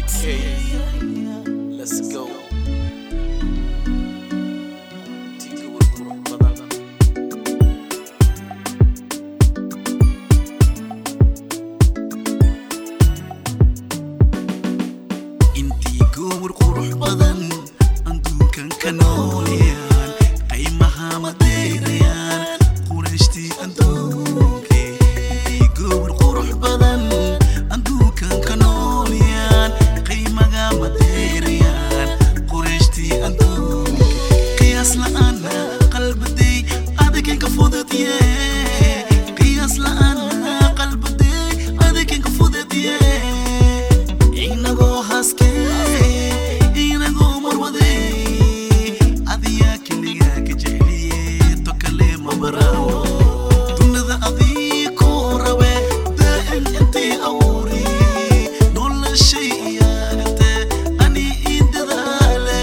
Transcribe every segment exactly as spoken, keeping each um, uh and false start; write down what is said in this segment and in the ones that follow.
Okay, let's go. Tiga berkurang badan. Inti gur qurux badan andukan kanooliyan qiimaha madeerayaan qurashti anduke. Inti gur qurux badan andukan kanooliyan qiimaha madeerayaan qurashti anduke. qiyaas la'aana qalbaday adigan ka fududye qiyaas la'aana qalbaday adigan ka fududye. Inagoo haskee inagoo marwade adiyaa keligaa ka jecliye to kale ma baraawo dunida adii kuu rabe daa'im intii abuuri noloshay iyaagate ani ii dadaale.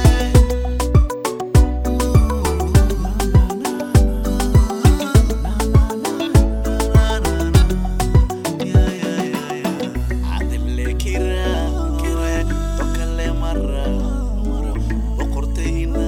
Cadile kira to kale mara boqortayna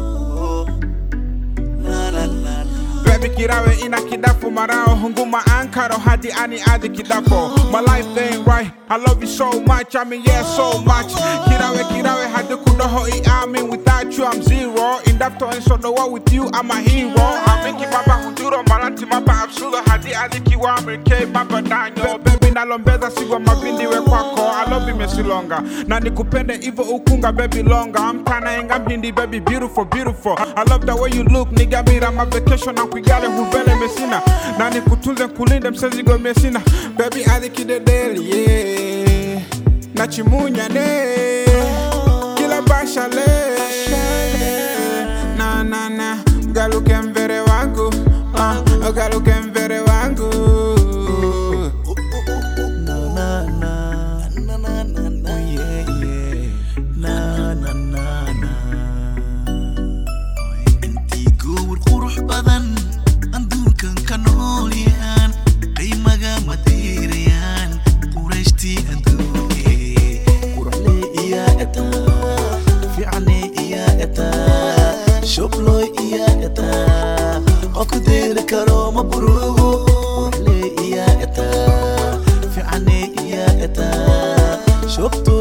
la la la. Baby kirawe ina kidafo marao hunguma ankaro hadi ani adi kidafo. My life ain't right, I love you so much, I mean yeah so much. Kirawe kirawe hadi kudoho I amin, without you I'm zero. In that and so the war with you I'm a hero. I make it baba hunduro malanti maba absuda hadi adi kiwa amrike baba danyo. Baby nalombeza sigwa mavindi we kwako, I love you mesi longa. Na nikupende ivo ukunga baby longa. I'm tana inga mhindi baby beautiful beautiful. I love the way you look nigga mira my vacation na kwigale hubele mesina. Na nikutunze kulinde msezigo mesina. Baby adi kidedeli yeah. Na chimunya ne kila bashale na na na galuke mvere wangu uh, galuke mvere wangu Na na na na na na yeah yeah na na na na. Inti gur qurux badan andukan kanooliyan qiimaha madeerayaan qurashti anduke. Quruxle iya eta fiicane iya eta shobloy iya eta okudeel karo mabruugo. Quruxle iya eta fiicane iya eta shobto